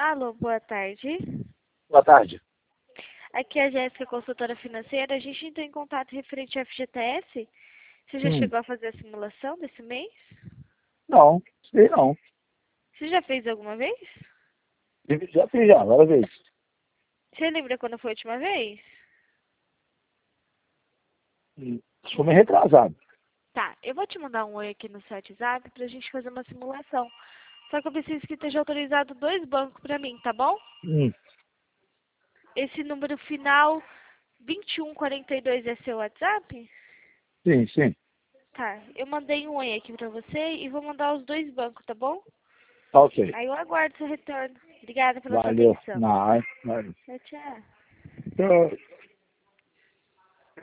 Alô, boa tarde. Boa tarde. Aqui é a Jéssica, consultora financeira. A gente entrou em contato referente ao FGTS. Você já chegou a fazer a simulação desse mês? Não, sei não. Você já fez alguma vez? Já fiz já, várias vezes. Você lembra quando foi a última vez? Sou meio retrasado. Tá, eu vou te mandar um oi aqui no seu WhatsApp pra gente fazer uma simulação. Só que eu preciso que esteja autorizado 2 bancos pra mim, tá bom? Hum, Esse número final 2142 é seu WhatsApp? sim, sim. Tá, eu mandei um oi aqui pra você e vou mandar os 2 bancos, tá bom? Tá ok. Aí eu aguardo seu retorno. Obrigada pela sua Valeu. atenção. Não, valeu. Tchau, tchau. Tchau.